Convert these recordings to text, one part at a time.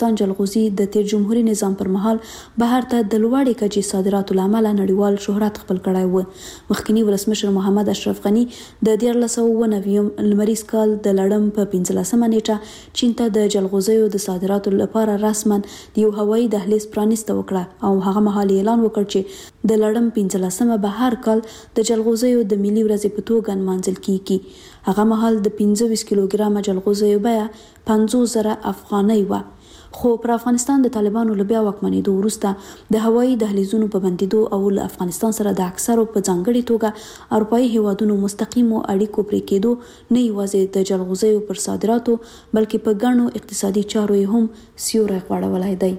پاکستان جلغوزي د تیر جمهوریت نظام پر مهال بهر ته د لوړې کچې صادراتو لامل نړیوال شهرت خپل کړی و. مخکنی ولسمشر محمد اشرف غنی د 1990 لمریز کال د لړم په 15مه نیټه چین ته د جلغوزیو د صادراتو لپاره رسما د یو هوایي دهلیز پرانیسته وکړه او هغه مهال اعلان وکړ چې د لړم 15مه به هر کال د جلغوزیو د ملي ورځې په توګه نمانځل کیږي. هغه مهال د 25 کیلوګرامه جلغوزیو بیه 50,000 افغانۍ و. خو پر افغانستان د طالبانو له بیا واکمنېدو وروسته د هوایي دهلیزونو په بندیدو او له افغانستان سره د اکثرو په ځانګړي توګه اروپایي هیوادونو مستقیمو اړیکو پرې کېدو نه یوازې د جلغوزیو پر صادراتو بلکې په ګڼو اقتصادي چارو یې هم سیوری غوړولی دی.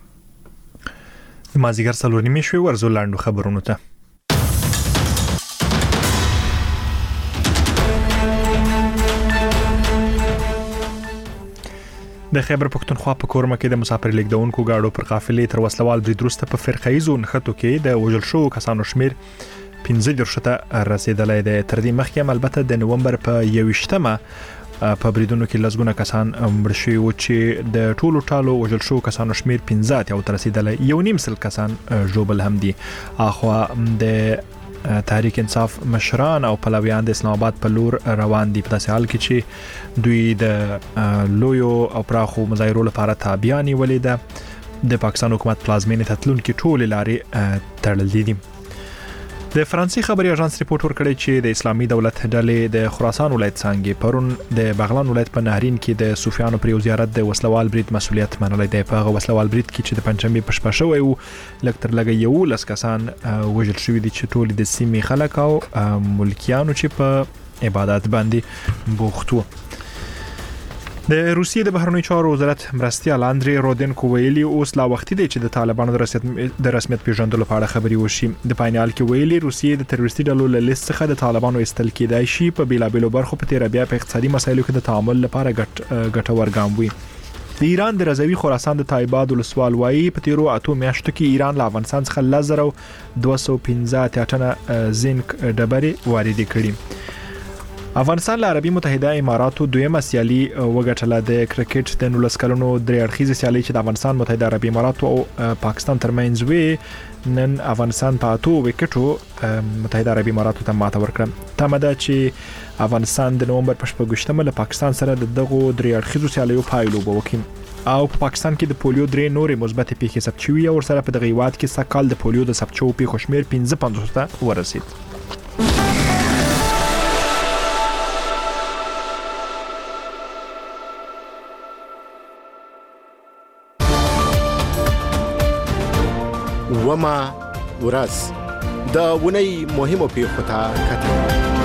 مازیګر 4:30 شوې ورزو لاندو خبرونو ته. د خیبر پښتونخوا په کورمه کې د مسافر لیږدونکو گاډو پر قافلې تر وسلوال برید وروسته په فرقایزو نښتو کې د وژل شوو کسانو شمیر 15 ته رسیدلی دی. تر دې مخکې هم البته د نومبر په 21مه په بریدونو کې لسګونه کسان مړه شوي وو چې د ټولو ټالو وژل شوو کسانو شمیر 15 ته رسیدلی، 1.5 کسان ژوبل هم دي. اخوا د تحریک انصاف مشران او پلویان د اسلام آباد په لور روان دي، په داسې حال کې چې دوی د لویو او پراخو مظاهرو لپاره تابعه نیولې ده. د پاکستان حکومت پلازمینې ته تلونکي ټولې لارې تړلې دي. د فرانسې خبري اژانس ریپورت ورکړی چې د اسلامي دولت ډلې د خراسان ولایت څنګه پرون د بغلان ولایت په نهرین کې د صوفیانو پر یو زیارت د وسلوال برید مسؤلیت منلی دی. په هغه وسلوال برید کې چې د پنځمې په شپه شوی وو لږ تر لږه 11 کسان وژل شوي دي چې ټول د سیمې خلک او ملکیانو چې په عبادت باندې بوخت وو. د روسیې د بهرنیو چارو وزارت مرستیال اندری رودنکو ویلي اوس لا وخت دی چې د طالبانو د رسمیت پیژندلو په اړه خبري وشي. د پاینال کې ویلي روسیې د تروریستي ډلو له لیست څخه د طالبانو ایستل کېدای شي په بیلابیلو برخو په تیر بیا په اقتصادي مسایلو کې د تعامل لپاره ګټور ګام وي. د ایران د رضوي خراسان د تایباد ولسوال وایي په تیرو 8 میاشتو کې ایران له افغانستان څخه 1,215 ټنه زینک ډبرې واردې کړي. افغانستان له عربي متحده اماراتو دویمه سیالي وګټله. د کرکټ د 19 کلونو درې اړخیزه سیالي چې د افغانستان متحده عربي اماراتو او پاکستان ترمنځ وي، نن افغانستان په 8 وکټو متحده عربي اماراتو ته ماته ورکړه. تمه ده چې افغانستان د نومبر په 14مه له پاکستان سره د دغو درې اړخیزو سیالیو پایلو به وکړي. او په پاکستان کې د پولیو 3 نورې مثبت پیښې ثبت شوې او ورسره په دغه هیواد کې سکهال د پولیو د ثبت شوو پیښو شمیر 55 ته ورسید. وما ورځ د ونی مهمو پیښو ته کتل.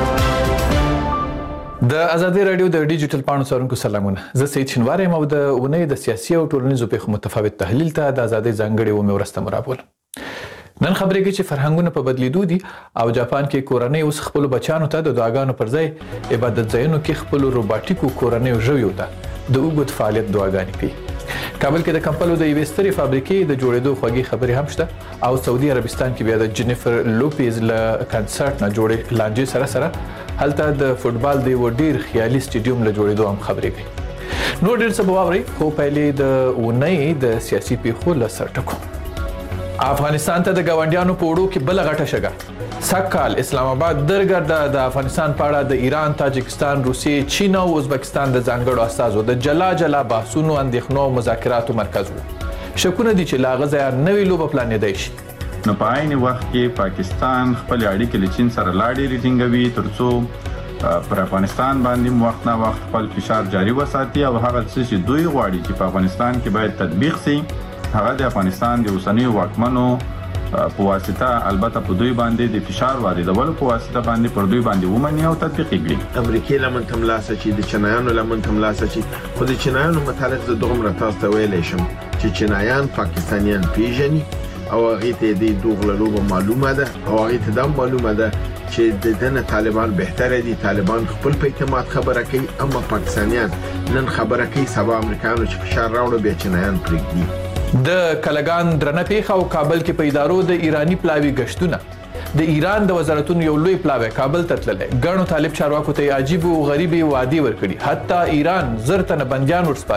د ازادي رادیو د ډیجیټل پاڼو څارونکو سلامونه. زه سید شنوار یم او د ونی د سیاسي او ټولنیزو پیښو متفاوت تحلیل ته د ازادي ځانګړي و مورسته مرابول. نن خبرې کې چې فرهنګونه په بدلیدو دي او جاپان کې کورنۍ اوس خپل بچانو ته د دعاګانو پر ځای عبادت ځایونو کې خپل روباټیکو کورنۍ ژویو ته د اوږد فعالیت دعاګانې کوي. کابل کې د کمپلو د یوې سترې فابریکې د جوړېدو خوږې خبرې هم شته او سعودي عربستان کې بیا د جینیفر لوپیز له کنسرت نه جوړې لانجې سره هلته د فوټبال د یو ډیر خیالي سټیډیوم له جوړېدو هم خبرې کوي. نو ډیر څه به واورئ، خو پیلې د اونۍ د سیاسي پیښو له سر ټکو. افغانستان ته د ګاونډیانو په وړو کې بل غټه شګه. سکهال اسلام آباد درګرده د افغانستان په اړه د ایران، تاجکستان، روسیې، چین او ازبکستان د ځانګړو استازو د جلا بحثونو، اندېښنو او مذاکراتو مرکز وو. شکونه دي چې لا غځه نوې لوبه پلانېدای شي. نو په عین وخت کې پاکستان خپل اړیکې له چین سره لا ډېرې ټینګوي ترڅو پر افغانستان باندې وخت نه وخت خپل فشار جاری وساتي او هغه څه چې دوی غواړي چې په افغانستان کې باید تطبیق شي هغه د افغانستان د اوسنیو واکمنو په واسطه البته په دوی باندې د فشار واردولو په واسطه باندې پر دوی باندې ومني او تطبیق کړي. امریکای لمن تملاسه چې د چینایانو لمن تملاسه چې خو د چینایانو متعلق د دومره تاسو ته ویلې شم چې چینایان پاکستانیان پیژني او هغه ته د دوغله لوبه معلومه ده او هغه ته دا معلومه ده چې د دنه طالبان بهتره دي. طالبان خپل په اعتماد خبره کوي، اما پاکستانیان نن خبره کوي سبا امریکایانو چې فشار راوړي بیا چینایان پرېږدي. د کلګان درنه پیښه او کابل کې په ادارو د ایرانی پلاوی گشتونه. د ایران د وزارتونو یو لوی پلاوی کابل ته تللی. ګڼو طالب چارواکو ته عجیب او غریب وعدې ورکړي، حتی ایران زر تنه بندیان ورسپاري.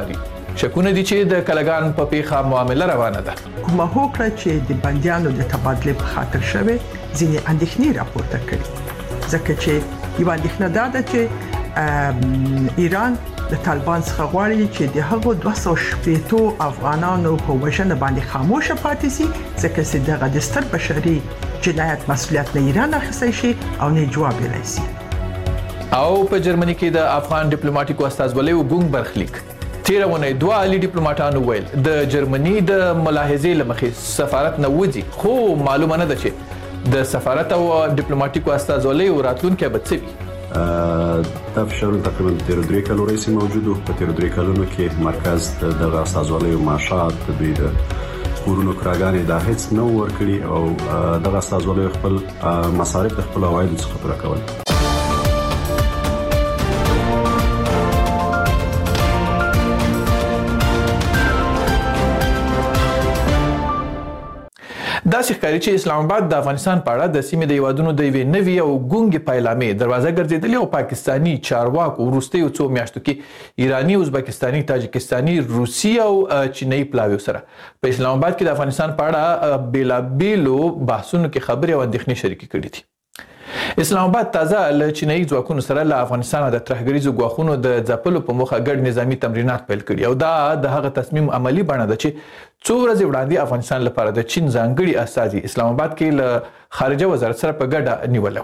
شکونه دي چې د کلګان په پیخه معامله روانه ده. کومه هوکړه چې د بندیانو د تبادله په خاطر شوه ځینې اندېښنې راپورته کړي ځکه چې یو اندېښنه ده چې ایران د طالبان څخه غواړي چې د هغو 280 افغانانو په وژنه باندې خاموش پاتې شي ځکه چې دغه د ستر بشري جنایت مسؤلیت نه ایران اخیستی شي او نه جواب ویلی شي. او په جرمني کې د افغان ډیپلوماټیکو استازولۍ ګونګ برخلیک تیره ونې دوه عالي ډیپلوماټانو ویل د جرمني د ملاحظې لمخې سفارت نه وځي خو معلومه نه ده چې د سفارت او ډیپلوماټیکو استازولۍ راتلونکي به څه وي. دا فشارونه تقریبا تیر 3 کالو راځي موجوده په تیر 3 کالونو کې مرکز د استازولۍ معاشات د دوی د کورونو کراګانې د هیڅ نو ورکړي او د استازولۍ خپل مصارف د خپل عواید څخه پوره کول. دا ښکاري چې اسلام آباد د افغانستان په اړه د سیمې د هیوادونو د یوې نوې او ګونګې پیلامې دروازه ګرځېدلې او پاکستاني چارواکو وروستیو څو میاشتو کې ایراني، ازبکستاني، تاجکستاني، روسي او چینایي پلاویو سره په اسلام آباد کې د افغانستان په اړه بیلابیلو بحثونو کې خبرې او اندېښنې شریکې کړې دي. اسلام آباد تازه له چینایي ځواکونو سره له افغانستان د ترهګریزو ګواښونو د ځپلو په موخه ګډ نظامي تمرینات پیل کړي او دا د هغه تصمیم عملی بڼه ده چې څو ورځې وړاندې افغانستان لپاره د چین ځانګړي استازي اسلام آباد کې له خارجه وزارت سره په ګډه نیولو.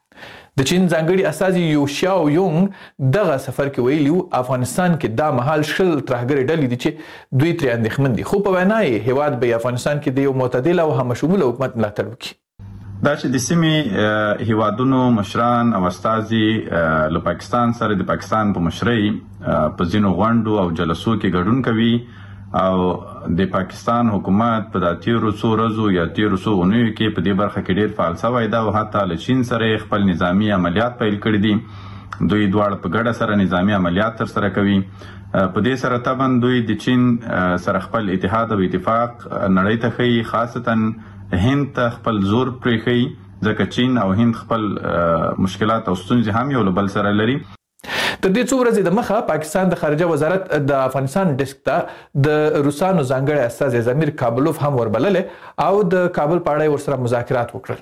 د چین ځانګړي استازي یو شاو یونګ دغه سفر کې ویلي افغانستان کې دا مهال شل ترهګري ډلې دي چې دوی ترې اندېښمن دي خو په وینا یې هیواد به افغانستان کې د یو معتدل او همشموله حکومت ملاتړ وکړي. دا چې د سیمې هیوادونو مشران او استازي له پاکستان سره د پاکستان په مشرۍ په ځینو غونډو او جلسو کې ګډون کوي او د پاکستان حکومت په د تیرو څو ورځو یا تیرو څو اونیو کې په دې برخه کې ډېر فعال شوی دی او حتی له چین سره خپل نظامی عملیات پیل کړي دي. دوی دواړه په ګډه سره نظامی عملیات ترسره کوي. په دې سره طبعا دوی د چین سره خپل اتحاد او اتفاق نړۍ ته ښیي، خاصتا هند ته خپل زور پرېښي ځکه چین او هند خپل مشکلات او ستونزې هم یو له بل سره لري. تر دې څو ورځې د مخه پاکستان د خارجه وزارت د افغانستان ډیسک ته د روسانو ځانګړي استازي زمیر کابلوف هم وربللې او د کابل په اړه ورسره مذاکرات وکړل.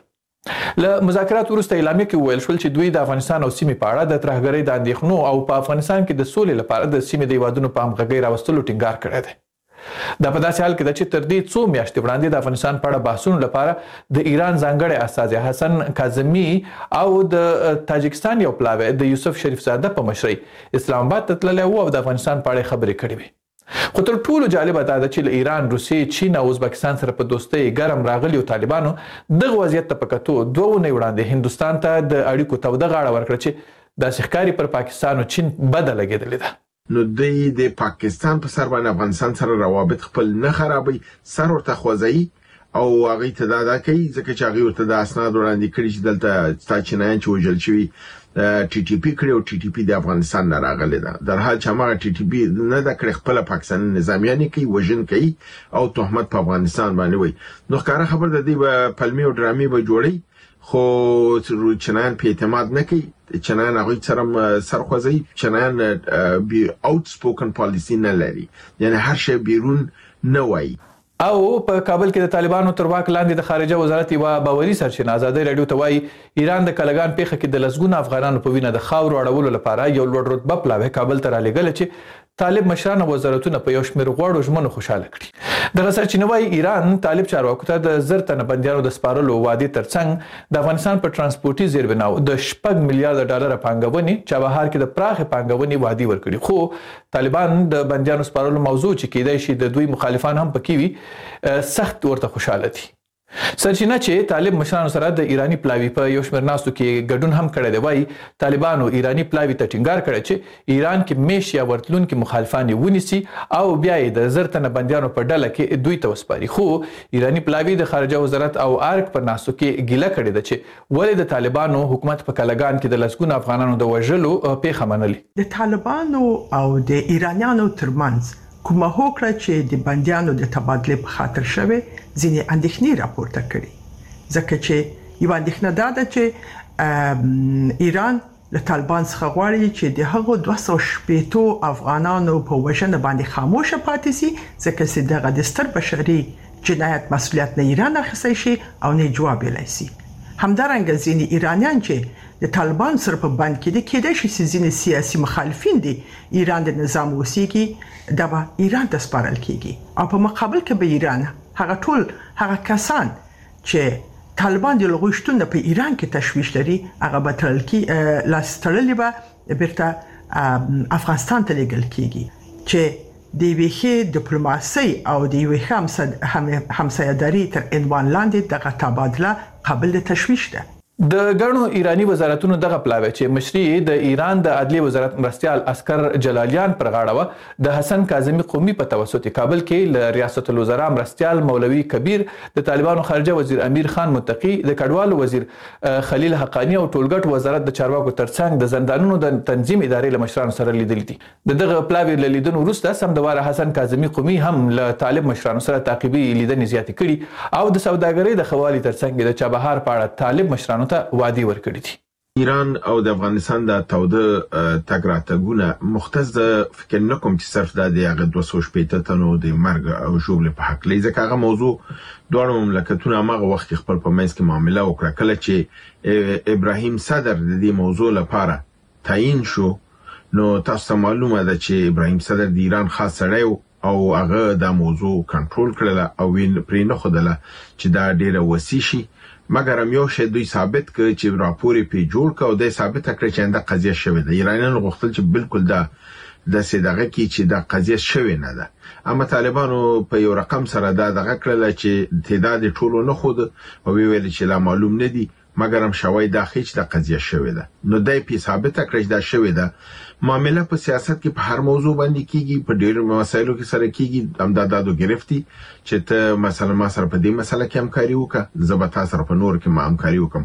له مذاکرات وروسته اعلامیه کې ویل شول چې دوی د افغانستان او سیمې په اړه د ترهګرۍ د اندېښنو او په افغانستان کې د سولې لپاره د سیمې د هیوادونو په همغږۍ راوستلو ټینګار کړی دی. دا په داسې حال کې ده چې تر دې څو میاشتې وړاندې د افغانستان په اړه بحثونو لپاره د ایران ځانګړی استازي حسن کاظمي او د تاجکستان یو پلاوی د یوسف شریف زاده په مشرۍ اسلام آباد ته تللی و او د افغانستان په اړه خبرې کړې وې. خو تر ټولو جالبه دا ده چې له ایران، روسیې، چین او ازبکستان سره په دوستۍ ګرم راغلیو طالبانو دغه وضعیت ته په کتو 2 اونۍ وړاندې هندوستان ته د اړیکو توده غاړه ورکړه چې داسې ښکاري پر پاکستان او چین بده لګېدلې ده. نو دوی د پاکستان په سر باندې افغانستان سره روابط خپل نه خرابوي، سر ورته خوځوي او هغه ته دا کوي ځکه چې هغه ورته د اسناد وړاندې کړي چې دلته ستا چینایان چې وژل شوي ټي ټي پی کړي او ټي ټي پی د افغانستان نه راغلی ده. در حال چې هغه ټي ټي پی نه د کړي خپل پاکستان نظامیان کوي، وژن کوي او تهمت په افغانستان باندې وي. نو ښکاره خبر ده دی په پلمي او ډرامي به جوړي خو چنان په اعتماد نه کوي. چنان هغه سره سرخوځي، چنان بي اوت سپوکن پالیسی نه لري، یعنی هر شی بیرون نه وایي. او په کابل کې د طالبانو تر واک لاندې د خارجه وزارت یوه باوري سرچینه ازادي راډیو ته وایي ایران د کلګان پیښه کې د لسګونو افغانانو په وینه د خاورو اړولو لپاره یو لوړ رتبه پلاوی کابل ته رالېږله چې طالب مشران او وزارتونه په یو شمېر غوړو ژمنو خوشحاله کړي. دغه سرچینه وایي ایران طالب چارواکو ته د 1000 تنه بندیانو د سپارلو وعدې ترڅنګ د افغانستان په ترانسپورټي زیربناو د 6 میلیارډ ډالر پانګونې چابهار کې د پراخې پانګونې وعدې ورکړي. خو طالبان د بندیانو سپارلو موضوع چې کېدای شي د دوی مخالفان هم پکې وي سخت ورته خوشاله دي. سرچینه چې طالب مشرانو سره د ایرانی پلاوی په یو شمېر ناستو کې ګډون هم کړی دی وایي طالبانو ایرانی پلاوی ته ټینګار کړی چې ایران کې میش یا ورتلونکي مخالفان ونیسي او بیا یې د 1000 تنه بندیانو په ډله کې دوی ته وسپاري. خو ایرانی پلاوی د خارجه وزارت او ارګ په ناستو کې ګیله کړې ده چې ولې د طالبانو حکومت په کلګان کې د لسګونو افغانانو د وژلو پیښه منلې. د طالبانو او د ایرانیانو ترمنځ کومه هوکړه چې د بندیانو د تبادله په خاطر شوه ځینې اندېښنې راپورته کړي ځکه چې یو اندېښنه ده چې ایران له طالبان څخه غواړي چې د هغو 280 افغانانو په وژنه باندې خاموشه پاتې شي ځکه چې دغه د ستر بشري جنایت مسؤلیت نه ایران اخیستی شي او نه جواب ویلی شي. همدارنګه ځینې ایرانیان چې د طالبان سره په بند کې دي کېدای شي چې ځینې سیاسي مخالفین دي ایران د نظام اوسېږي دا به ایران ته سپارل کېږي او په مقابل کې به ایران هغه ټول هغه کسان چې طالبان د لغوي شتون په ایران کې تشویش لري هغه به لاس تړلي به بیرته افغانستان ته لیږل کېږي چې د یوې ډیپلوماسۍ او د یوې همسایه‌داري تر عنوان لاندې دغه تبادله قابل د تشویش ده. د غړو ایرانی وزارتونو دغه پلاوی چې مشري د ایران د عدلي وزارت مرستيال عسكر جلالیان پر غاړه و د حسن کاظمی قومي په توسط کابل کې ل ریاست الوزرا مرستيال مولوي کبیر د طالبانو خارجه وزیر امیر خان متقی د کډوالو وزیر خلیل حقانی او ټولګټ وزارت د چارواکو ترڅنګ د زندانونو د تنظیم ادارې له مشرانو سره لیدل دي. دغه پلاوی له لیدنو وروسته سمدوار حسن کاظمی قومي هم له طالب مشرانو سره تعقیبي لیدنې زیاتې کړي او د سوداګرۍ د خوالي ترڅنګ د چابهار په اړه طالب مشرانو وادي ورکړي دي. ایران او د افغانستان د توده تګ راتګونه مختص فکر نه کوم چې صرف د هغه 280 تنو د مرګ او ژوبل په حق لې ځکه هغه موضوع دوه مملکتونه هغه وخت خپل په منځ کې معامله وکړه کله چې ابراهیم صدر د دې موضوع لپاره تعیین شو نو تاسو معلومه ده چې ابراهیم صدر د ایران خاص سړی او هغه د موضوع کنټرول کړل او وین پرې نه خدله چې دا ډیره وسی شي مګر هم یو شی دوی ثابت کړ چې راپورې په جوړ کړ او د ثابت کړ چې دا قضیه شوې ده. ایرانیانو غوښتل چې بالکل د سیدغه کې چې دا قضیه شوې نه ده اما طالبانو په یو رقم سره دا دغه کړل چې تعداد ټولو نه خود او ویل چې لا معلوم نه دي مګر هم شوی دا هیڅ د قضیه شوې ده نو دای په ثابت کړ چې دا شوې ده معاملې په سیاست کې په هر موضوع باندې کیږي په ډېر مسایلو کې سره کیږي امدادو گرفتی چې ته مثلا ما سره په دې مسله کې همکاري وکړه زبتا سره په نور کې ما همکاري وکم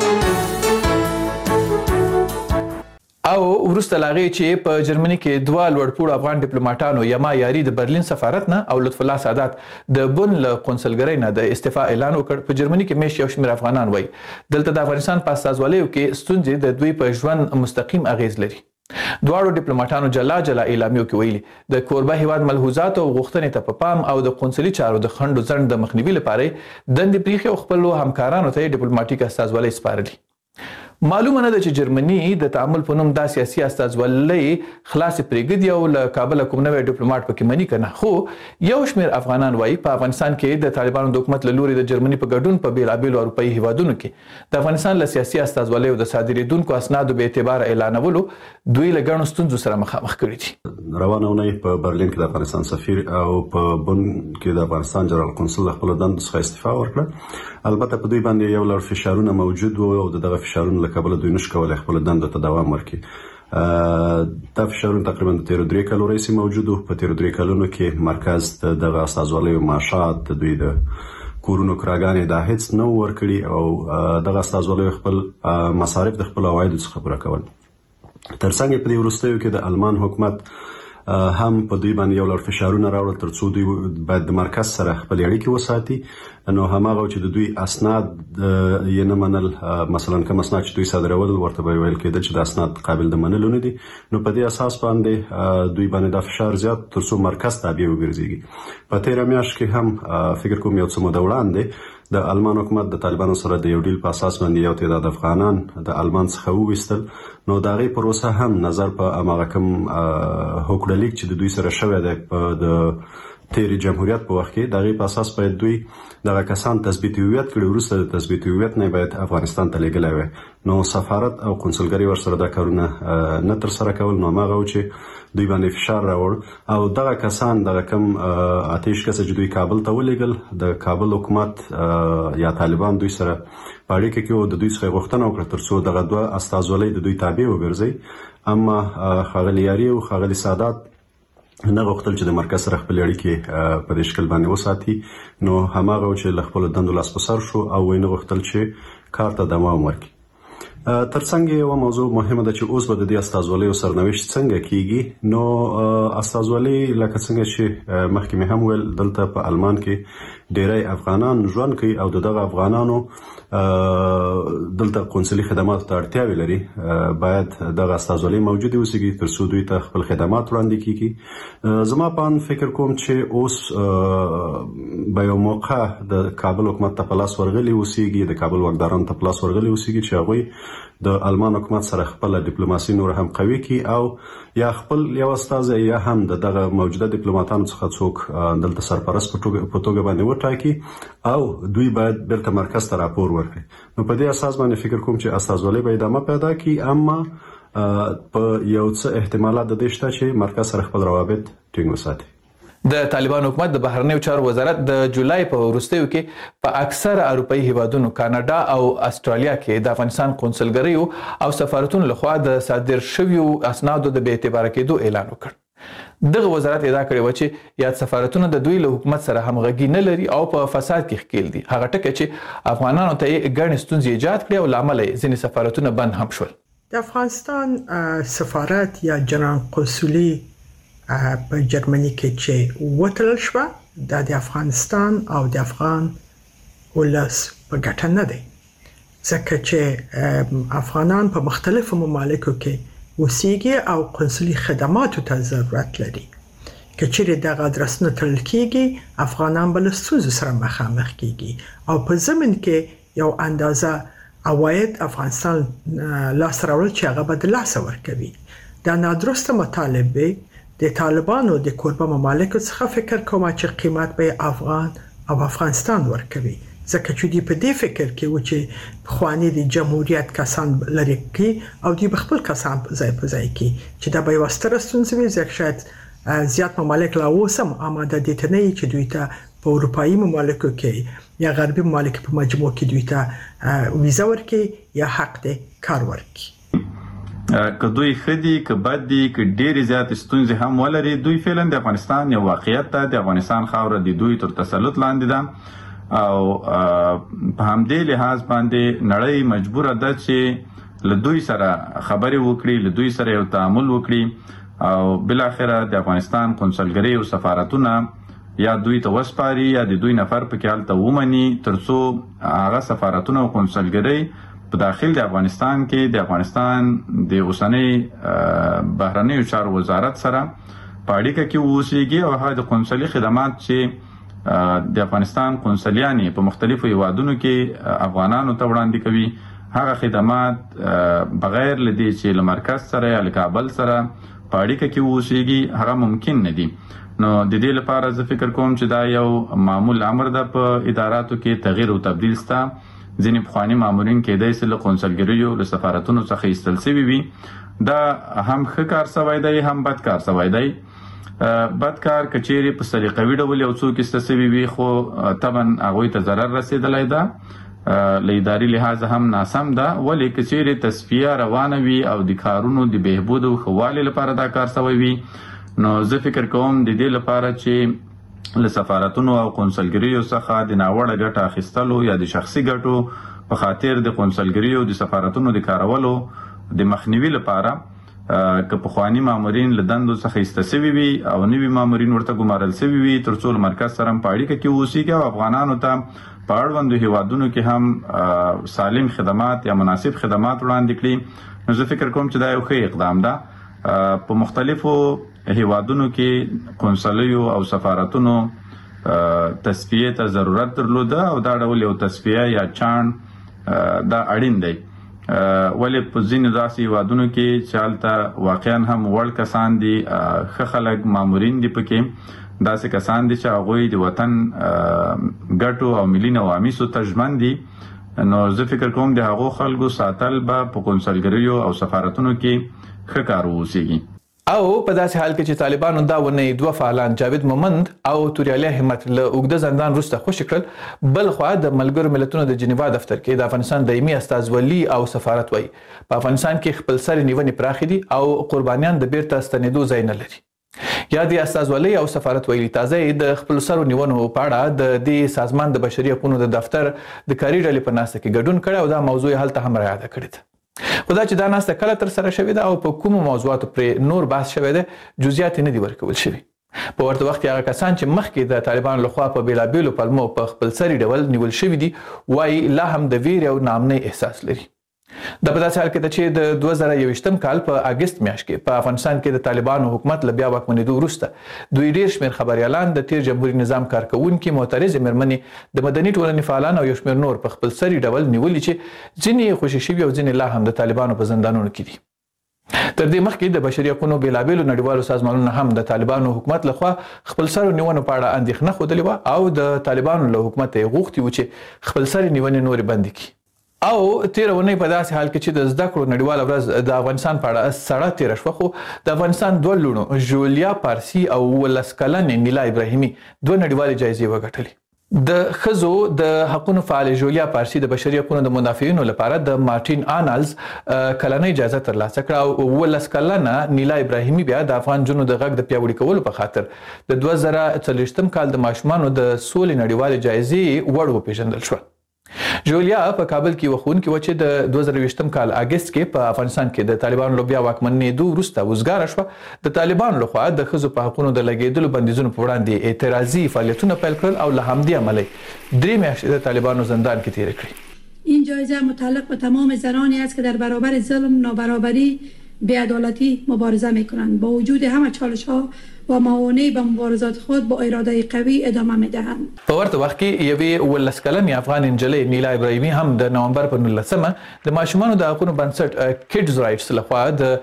او ورسته لاغي چې په جرمني کې دوه لوړپوړ افغان ډیپلوماټانو یما یاري د برلین سفارت نه او لطف الله سادات د بن له قونسلګرۍ نه د استعفا اعلان وکړ. په جرمني کې مېش یو شمېر افغانان وای دلته د افغانستان په استازولیو کې ستونزې د دوی په ژوند مستقیم اغیز لري. دواړو ډیپلوماټانو جلا اعلامیو کې ویلي د کوربه هیواد ملحوظات او غوښتنې ته په پام او د قونسلي چارو د خنډو ځنډ د مخنیوي لپاره دندې پریخي او خپل همکارانو ته ډیپلوماټیک استازولۍ سپارلي. معلومه نه ده چې جرمني د تعامل په نوم د سیاسي استازولۍ خلاص پرېږدي او له کابل کوم نوې ډیپلوماټ پکې منی کنه خو یو شمېر افغانان وایي په افغانستان کې د طالبانو د حکومت له لوري د جرمني په ګډون په بیلابیلو اروپایي هیوادونو کې د افغانستان له سیاسي استازولۍ او د صادرېدونکو اسنادو به اعتبار اعلانولو دوی له ګڼو ستونزو سره مخامخ کړي دي. روانه اونۍ په برلین کې د افغانستان سفیر او په بن کې د افغانستان جنرال قونسل خپل دندو څخه استعفا ورکړه. البته په دوی باندې یو لړ فشارونه موجود وو او دغه فشارونه له کابل دوی نشو کولای خپل دندو ته دوام ورکړي. دا فشارونه تقریبا د 13 کالو راځي موجود وو. په 13 کالونو کې مرکز دغه استازولۍ معاشات دوی د کورونو کراګانې د هیڅ نو ورکړي او دغه استازولۍ خپل مصارف د خپل عواید څخه پوره کول. ترڅنګ په دې وروستیو کې د المان حکومت هم په دوی باندې یو لړ فشارونه راوړل ترڅو دوی باید د مرکز سره خپل اړیکې وساتي. نو هماغه چې د دوی اسناد یې نه منل مثلا کوم اسناد چې دوی صادرول ورته ویل کېدل چې د اسناد قابل د منلو نه دي نو په دې اساس باندې دوی باندې د فشار زیات ترڅو مرکز تابع وګرځي. په تیر میاشت کې هم فکر کوم یو څه موده وړاندې د المان حکومت د طالبانو سره د یو ډیل په اساس باندې یو تعداد افغانان د المان څخه وویستل نو دا غي پروسه هم نظر په اماغه کوم هوکړلیک چې د دوی سره شوی دی په د تیری جمهوریت په وخت کې دغه په اساس باید دوی دغه کسان تثبیت هویت کړي وروسته د تثبیت هویت نه باید افغانستان ته لېږلی وي. نو سفارت او قونسلګرۍ ورسره دا کارونه نه تر سره کول نو هغه چې دوی باندې فشار راوړ او دغه کسان دغه کم آتش کس چې دوی کابل ته ولېږل د کابل حکومت یا طالبان دوی سره په اړیکه کې او د دوی څخه غوښتنه وکړه ترڅو دغه دوه استازولۍ د دوی تابع وګرځي. اما ښاغلي یاري او ښاغلي سادات نه غوښتل چې د مرکز سره خپل اړیکې په دې شکل باندې وساتي نو هماغه چې له خپل دندو لاس په سر شو او وینه غوښتل چې کار ته دوام ورکړي. ترڅنګ یو موضوع مهمه ده چې اوس به د دې استازولۍ سرنوشت څنګه کیږي. نو استازولۍ لکه څنګه چې مخکې مې هم ویل دلته په آلمان کې ډیری افغانان ژوند کوي او دغه افغانانو دلته قونسلي خدمات ته اړتیا لري. باید دغه استازولۍ موجوده اوسېږي تر څو دوی ته خپل خدمات وړاندې کیږي. زما په فکر کوم چې اوس به یو موقع د کابل حکومت ته په لاس ورغلي اوسېږي، د کابل واکدارانو ته په لاس ورغلي اوسېږي چې هغوی د آلمان حکومت سره خپل ډیپلوماسي نور هم قوي کی او یا خپل یو استازی یا هم دغه موجوده ډیپلوماټانو څخه څوک دلته سرپرست په توګه باندې وټاکي او دوی باید بیرته مرکز ته راپور ورکړي. نو په دې اساس باندې فکر کوم چې استازولۍ به ادامه پیدا کړي، اما په یو څه احتمالات د دې شته چې مرکز سره خپل روابط ټینګ وساتي. د طالبان حکومت د بهرنیو چارو وزارت د جولای په وروستیو کې په اکثره اروپایي هیوادونو کاناډا او استرالیا کې د افغانستان قونسلګریو او سفارتونو لخوا د صادر شویو اسنادو د بې اعتباره کېدو اعلان وکړ. دغه وزارت ادعا کړې و چې یاد سفارتونه د دوی له حکومت سره همغږي نه لري او په فساد کې ښکیل دي. هغه ټکي چې افغانانو ته یې ګڼې ستونزې ایجاد کړې او لامل یې ځینې سفارتونه بند هم شول. د افغانستان سفارت یا جنرال قونسلي په جرمني کې چې وتړل شو د افغانستان او د افغان ولس په ګټه نه دی، ځکه چې افغانان په مختلفو ممالکو کې اوسېږي او قونسلي خدماتو ته ضرورت لري. که چیرې دغه ادرسونه تړل کېږي افغانان به له ستونزو سره مخامخ کېږي او په ضمن کې یو اندازه عواید افغانستان لاسته راوړل چې هغه به د لاسه ورکوي. دا نادرسته مطالبه د طالبانو د کوربه ممالکو څخه فکر کوم چې قیمت به افغان او افغانستان ورکوي، ځکه چې دوی په دې فکر کې و چې پخوانی د جمهوریت کسان لري کې او دوی به خپل کسان ځای په ځای کې چې دا به یو ستر ستونزه وي، ځکه شاید زیات ممالک لا اوس هم آماده دي ته نه چې دوی ته په اروپایي ممالکو کې یا غربي ممالکو په مجموع کې دوی ته ویزه ورکړي یا حق د کار ورکړي. که دوی خدي که بد دي که ډېرې زیاتې ستونزې هم ولري، دوی فعلا د افغانستان یو واقعیت ده. د افغانستان خاوره د دوی تر تسلط لاندې ده او په همدې لحاظ باندې نړۍ مجبوره ده چې له دوی سره خبرې وکړي، له دوی سره یو تعامل وکړي او بالاخره د افغانستان قونسلګرۍ او سفارتونه یا دوی ته وسپاري یا د دوی نفر پکې هلته ومني تر څو هغه سفارتونه او قونسلګرۍ په داخل د افغانستان کې د افغانستان د اوسنۍ بهرنیو چارو وزارت سره په اړیکه کې اوسېږي او هغه د قونسلي خدمات چې د افغانستان قونسلیانې په مختلفو هیوادونو کې افغانانو ته وړاندې کوي، هغه خدمات بغیر له دې چې له مرکز سره یا له کابل سره په اړیکه کې اوسېږي هغه ممکن نه دي. نو د دې لپاره زه فکر کوم چې دا یو معمول امر ده په اداراتو کې تغییر او تبدیل ستا. ځینې پخواني مامورین کېدای سي له قونسلګریو له سفارتونو څخه ایستل سوي وي. دا هم ښه کار سوی دی هم بد کار سوی دی. بد کار که چیرې په سلیقوي ډول یو څوک ایسته سوي وي خو طبعا هغوی ته ضرر رسېدلی ده، له اداري لحاظه هم ناسم ده. ولې که چیرې تصفیه روانه وي او د کارونو د بهبود او ښه والي لپاره دا کار سوی وي، نو زه فکر کوم د دې لپاره چې له سفارتونو او قونسلګریو څخه د ناوړه ګټه اخیستلو یا د شخصي ګټو په خاطر د قونسلګریو د سفارتونو د کارولو د مخنیوي لپاره که پخواني مامورین له دندو څخه ایسته سوي وي او نوي مامورین ورته ګمارل سوي وي تر څو له مرکز سره په اړیکه کې اوسېږي او افغانانو ته په اړوندو هیوادونو کې هم سالم خدمات یا مناسب خدمات وړاندې کړي. نو زه فکر کوم چې دا یو ښه اقدام ده. په مختلفو هیوادونو کې قونسلیو او سفارتونو تصفیه ته ضرورت درلوده او دا ډول یو تصفیه یا چاڼ دا اړین دی. ولې په ځینو داسې هیوادونو کې چې هلته واقعا هم وړ کسان دي، ښه خلک مامورین دي، پکې داسې کسان دي چې هغوی د وطن ګټو او ملي نواميسو ته ژمن دي. نو زه فکر کوم د هغو خلکو ساتل به په قونسلګریو او سفارتونو کې ښه کار واوسېږي. او په داسې حال کې چې طالبانو دا ونې دوه فعالان جاوید مومند او توریالیا همت له اوږده زندان وروسته خوشي کړل، بل خوا د ملګرو ملتونو د جنیوا دفتر کې د افغانستان دایمي استازولي او سفارت وایي په افغانستان کې خپل سري نیونې پراخې دي او قربانیان د بیرته ستنېدو ځای نه لري. یا د استازولي او سفارت ویلي تازه د خپل سرو نیونو په اړه د دې سازمان د بشري حقوقو د دفتر د کاري ډلې په ناسته کې ګډون کړی او دا موضوع هلته هم را یاده کړې ده. خو دا چې دا ناسته کله تر سره شوې ده او په کومو موضوعاتو پرې نور بحث شوی دی جزئیات نه دي ورکول شوي. په ورته وخت کې هغه کسان چې مخکې د طالبانو لخوا په بیلابیلو پلمو په خپلسري ډول نیول شوي دي وایي لا هم د ویرې او ناامنۍ احساس لري. د په داسې حال کې ده چې د 2021 کال په اګست میاشت کې په افغانستان کې د طالبانو حکومت له بیا واکمنېدو وروسته دوی ډېر شمېر خبریالان د تیر جمهوري نظام کارکوونکي معترضې مېرمنې د مدني ټولنې فعالان او یو شمېر نور په خپلسري ډول نیولي چې ځینې یې خوشي شوي او ځینې لا هم د طالبانو په زندانونو کې دي. تر دې مخکې د بشري حقوقو بیلابیلو نړیوالو سازمانونو هم د طالبانو حکومت لخوا خپلسرو نیونو په اړه اندېښنه ښودلې وه او د طالبانو له حکومته یې غوښتي وو چې خپلسري نیونې نورې بندې کړي. او تیر اونۍ په داسې حال کې چې د زده کړو نړیواله ورځ د افغانستان په اړه سړه تیره شوه خو د افغانستان دوه لوڼو ژولیا پارسي او 19 کلنې نیلا ابراهیمي دوه نړیوالې جایزې وګټلې. د ښځو د حقونو فعال ژولیا پارسي د بشري حقوقو د مدافعینو لپاره د مارټین آنالز کلنۍ جایزه ترلاسه کړه او 19 کلنه نیلا ابراهیمي بیا د افغان جنونو د غږ د پیاوړي کولو په خاطر د 2040 کال د ماشومانو د سولې نړیوالې جایزې وړ وپېژندل شوه. ژولیا په کابل کې وښوونکې وه چې د 2020 کال اګست کې په افغانستان کې د طالبانو له بیا واکمنېدو وروسته وزګاره شوه. د طالبانو لخوا د ښځو په حقونو د لګېدلو بندیزونو په وړاندې اعتراضي فعالیتونه پیل کړل او له همدې امله 3 میاشتې د طالبانو زندان کې تېرې کړې. این جایزه متعلق به تمام زنانی است که در برابر ظلم، نابرابری، بی‌عدالتی مبارزه می‌کنند. با وجود همه چالش‌ها و موانع به مبارزات خود با اراده قوی ادامه می‌دهند. په ورته وخت کې یوې 19 کلنې افغان نجلۍ نیلا ابراهیمي هم د نومبر په 19مه د ماشومانو د حقونو بنسټ کډز رایټس لخوا د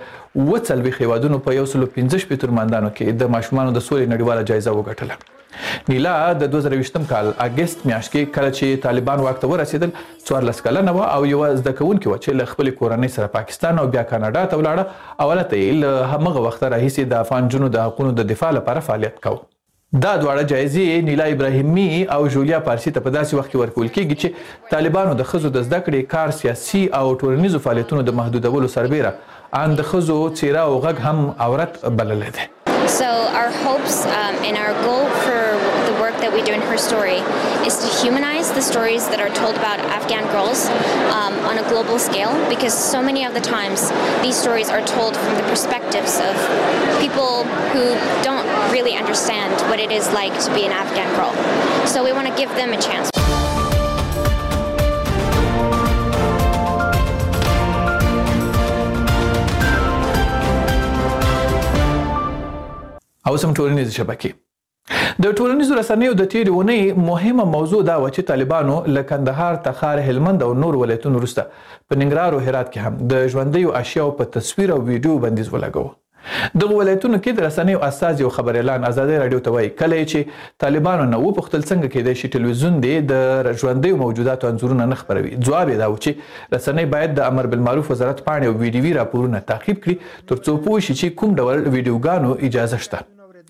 40 هیوادونو په 115 تورماندانو کې د ماشومانو د سولې نړیواله جایزه وګټله. نیلا د 2020 کال اګست میاشت کې کله چې طالبان واک ته ورسېدل 14 کلنه وه او یوه زده کوونکې وه چې له خپلې کورنۍ سره پاکستان او بیا کاناډا ته ولاړه او هلته یې له همغه وخته راهیسې د افغان جنو د حقونو د دفاع لپاره فعالیت کوه. دا دواړه جایزې نیلا ابراهیمي او ژولیا پارسي ته په داسې وخت کې ورکول کېږي چې طالبانو د ښځو د زده کړې کار سیاسي او ټولنیزو فعالیتونو د محدودولو سربیره ان د ښځو څیره او غږ هم عورت بللی دی. So our hopes and our goal for the work that we do in Her Story is to humanize the stories that are told about Afghan girls on a global scale, because so many of the times these stories are told from the perspectives of people who don't really understand what it is like to be an Afghan girl. So we want to give them a chance. او سم ټولنیزې شبکې د ټولنیزو رسنیو د تیرې اونۍ مهمه موضوع دا وه چې طالبانو له کندهار، تخار، هلمند او نور ولایتونو وروسته په ننګرهار او هرات کې هم د ژوندیو اشیاو په تصویر او ویډیو بندیز ولګوه. دغه ولایتونو کې د رسنیو استازي او خبریالان ازادي راډیو ته وایي کله چې طالبانو نه وپوښتل څنګه کېدای شي ټلویزیون دې د ژوندیو موجوداتو انځورونه نه خپروي. ځواب یې دا و چې رسنۍ باید د امر بالمعروف وزارت پاڼې او ویډیوي راپورونه تعقیب کړي ترڅو پوه شي چې کوم ډول ویډیوګانو اجازه شته.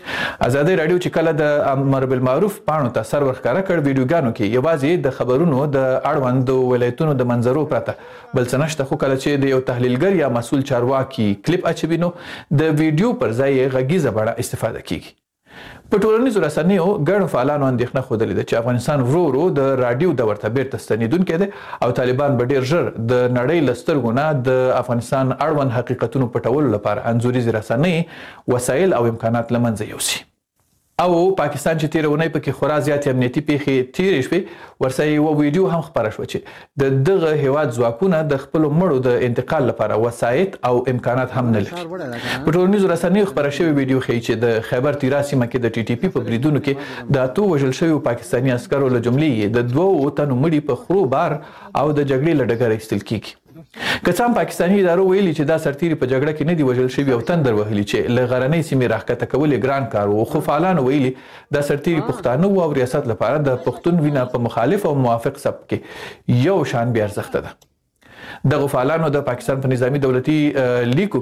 ازادي راډیو چې کله د امر بالمعروف پاڼو ته سر ورښکاره کړ ویډیوګانو کې یوازې د خبرونو د اړوند ولایتونو د منظرو پرته بل څه نشته، خو کله چې د یو تحلیلګر یا مسؤل چارواکي کلیپ اچوي نو د ویډیو پر ځای یې غږیزه بڼه استفاده کیږي. په ټولنیزو رسنیو ګڼو فعالانو اندېښنه ښودلې ده چې افغانستان ورو ورو د راډیو دور ته بیرته ستنېدونکی دی او طالبان به ډېر ژر د نړۍ له سترګو نه د افغانستان اړوند حقیقتونو پټولو لپاره انځوریزې رسنۍ وسایل او امکانات له منځه یوسي. او پاکستان چې تیره اونۍ پکې خورا زیاتې امنیتي پیښې تیرې شوې ورسره یوه ویډیو هم خپره شوه چې د دغه هیواد ځواکونه د خپلو مړو د انتقال لپاره وسایط او امکانات هم نه لري. په ټولنیزو رسنیو خپره شوې ویډیو ښیي چې د خیبر تیرا سیمه کې د TTP په بریدونو کې د 8 وژل شویو پاکستاني عسکرو له جملې د 2 تنو مړي په خرو بار او د جګړې له ډګره ایستل کیږي. که څه هم پاکستاني ادارو ویلي چې دا سرتیري په جګړه کې نه دي وژل شوي او تندر وهلي چې له غرنۍ سیمې راښکته کول یې ګران کار و، خو فعالانو ویلي دا سرتیري پښتانه وو او ریاست لپاره د پښتون وینه په مخالف او موافق سبک کې یو شان بې ارزښته ده. دغه فعالانو د پاکستان په نظامی دولتي لیکو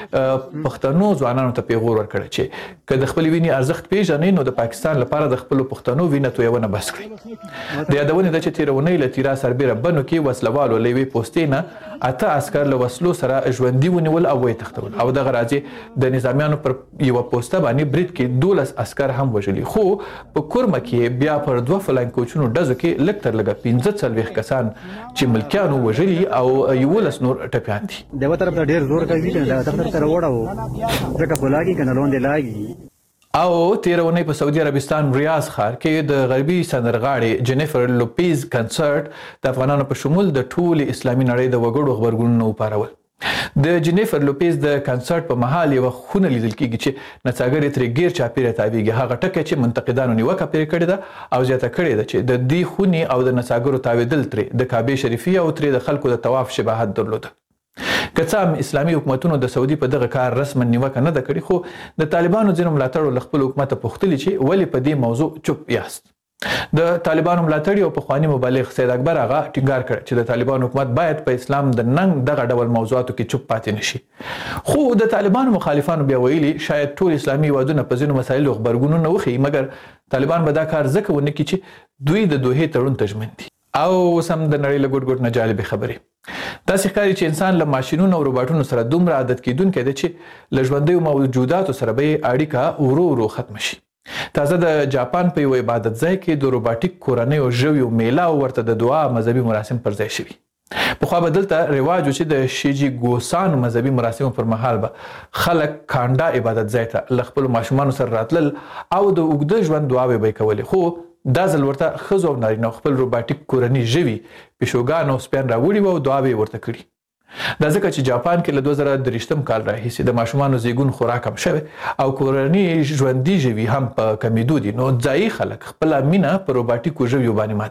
کې پښتنو ځوانانو ته پیغور ورکړی چې که د خپل وینې ارزښت پیژنئ نو د پاکستان لپاره د خپلو پښتنو وینه تویونه بس کړئ. د یادونې ده چې تیره اونۍ له تیرا سربیره بنو کې وسلوالو له یوې پوستې نه اته عسكر له وسلو سره ژوندي ونیول او وې تختول او دغه راځي د نظامیانو پر یو پوسټه باندې برید کې 12 عسكر هم وژلي خو په کورمه کې بیا پر دوه فلانکوچونو ډزو کې لږ تر لږه 15 کسان چې ملکیانو وژلي او 11 نور ټپیان دي دغه طرف ته ډیر زور کوي چې دا طرف ته وړاو ځکه بلاګي کنه لوند لاګي او 13 اونۍ په سعودي عربستان ریاض ښار کې د غربي سندرغاړي جنیفر لوپیز کنسرت د افغانانو په شمول د ټول اسلامي نړۍ د وګړو خبرګونونو وپارول د جنیفر لوپیز د کنسرت په مهال یو خونه لیدل کیږي چې نڅاګرې ترې غیر چاپیره تاویږي هغه ټکی چې منتقدانو نیوکه پرې کړې ده او زیاته کړې ده چې د دې خوني او د نڅاګرو تاویدل ترې د کعبه شریفه او ترې د خلکو د طواف شباهت درلوده که څه هم اسلامي حکومتونو د سعودي په دغه کار رسما نیوکه نه ده کړې خو د طالبانو ځینو ملاتړو له خپل حکومت پوښتلي چې ولې په دې موضوع چوپ یاست د طالبانو ملاتړي او پخوانی مبلغ سید اکبر آغا ټینګار کړ چې د طالبانو حکومت باید په اسلام د ننګ دغه ډول موضوعاتو کې چوپ پاتې نشي خو د طالبانو مخالفانو بیا ویلي شاید ټول اسلامي هیوادونه په ځینو مسایلو خبرګونونه وخی مګر طالبان به دا کار ځکه ونه کړي چې دوی د دوه تړون ته ژمن دي او سم د نړۍ له ګډ نه جالب خبرې تاسو ښکاري چې انسان له ماشينونو او روباټونو سره دومره عادت کیدونکې دی چې له ژوندیو موجوداتو سره به اړیکه ورو ختم شي تازه د جاپان په یو عبادت ځای کې د روباټیک کورنۍ او ژویو میله او ورته د دعا مذهبي مراسم پر ځای شوي پخوا به دلته رواج و چې د شیجی ګوسان مذهبي مراسمو پر مهال به خلک کانډا عبادت ځای ته له خپلو ماشومانو سره راتلل او د اوږده ژوند دعاوې به یې کولې خو دا ځل ورته ښځو او نارینه خپل روباټیک کورني ژوي پیشوګان او سپیان راوړي وو او دعاوې یې ورته کړي دا ځکه چې جاپان کې له 2023 کال راهیسې د ماشومانو زیږون خورا کم شوی او کورني ژوندي ژوي هم په کمیدو دي نو ځایي خلک خپل مینه په روباټیکو ژویو باندې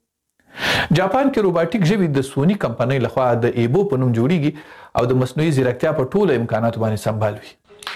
ماتي جاپان کې روباټیک ژوي د سونی کمپنۍ لخوا د ایبو په نوم جوړیږي او د مصنوعي ځیرکتیا په ټولو امکاناتو باندې سمبالوي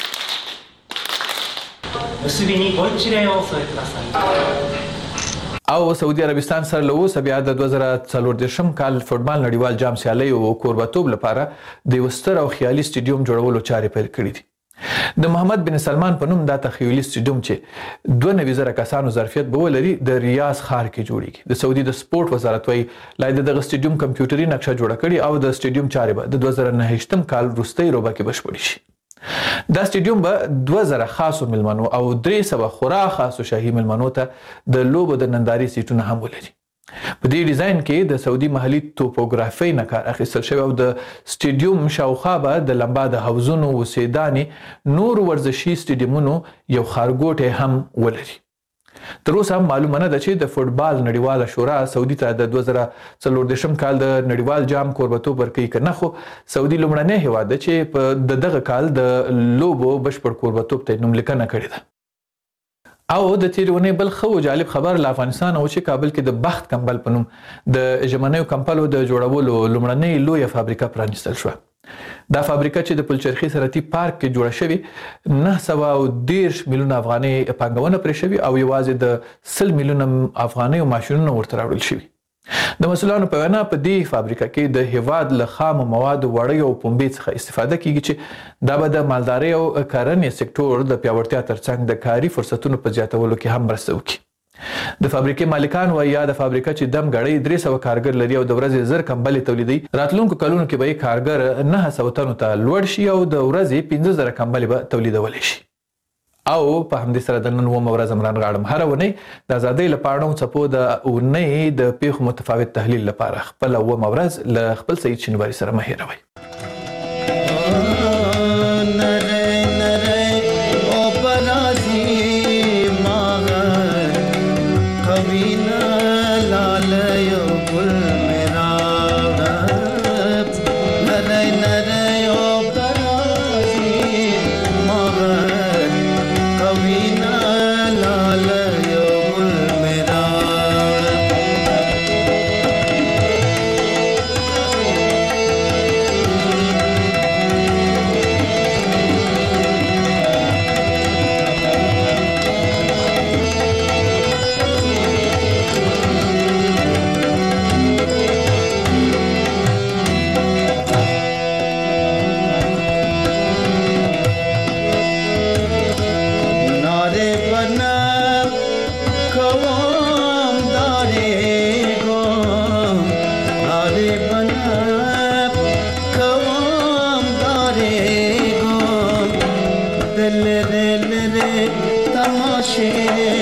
او سعودي عربستان سره له اوسه بیا د 2014 کال فوټبال نړیوال جام سیالۍ او کوربتوب لپاره د وستر او خیالي سټیډیوم جوړولو چارې پیل کړې دي د محمد بن سلمان په نوم دا تخیلي سټیډیوم چې 22,000 کسانو ظرفیت به ولري د ریاض ښار کې جوړیږي د سعودي د سپورت وزارت وايي لا د دغه سټیډیوم کمپیوټري نقشه جوړه کړي او د سټیډیوم چارې به د 2029 کال وروستۍ روبه کې بشپړ شي دا سټیډیوم به 2000 خاصو ملمنو او 300 خورا خاصو شاهي ملمنو ته د لوبو د ننداري سیټونه هم ولري په دې ډیزاین کې د سعودي محلي توپوګرافي نه کار اخیستل شوی او د سټیډیوم شاوخوا به د لمبا د حوزونو وسیدانې نور ورزشي سټیډیومونو یو خارګوټه هم ولري تر اوسه معلومه نه ده چې د فوټبال نړیواله شورا سعودي ته د 2014 کال د نړیوال جام کوربتوب ورکوي که نه خو سعودي لومړنی هیواد ده چې په دغه کال د لوبو بشپړ کوربتوب ته نوملیکنه کړې ده او د تیرې اونۍ بل ښه جالب خبر له افغانستان او چې کابل کې د بخت کمبل په نوم د ژمنیو کمپلو د جوړولو لومړنۍ لویه فابریکه پرانیستل شوه دا فابریکه چې د پلچرخي سرحدي پارک کې جوړه شوې 910 میلیونه افغانۍ پانګونه پرې شوې او یوازې د 100 میلیونه افغانۍ ماشینونه ورته راوړل شوي د مسؤلانو په وینا په دې فابریکه کې د هیواد له خام مواد وړۍ او پنبې څخه استفاده کیږي چې دا به د مالدارۍ او کرنې سکتور د پیاوړتیا ترڅنګ د کاري فرصتونو په زیاتولو کې هم مرسته وکړي د فابریکې مالکان وایي یا د فابریکه چې دم غړی 300 کارګر لري او د ورځې زر کمبلې تولیدي راتلونکو کلونو کې به کارګر 900 تنو ته لوړ شي او د ورځې 15,000 کمبلې به تولیدول شي او په همدې سره د نن و مورز عمران غاړم هر ونی د ازادۍ لپاره څپو د اونۍ د پیښو متفاوت تحلیل لپاره خپل و مورز ل خپل سید شینواری سره مهیروي شي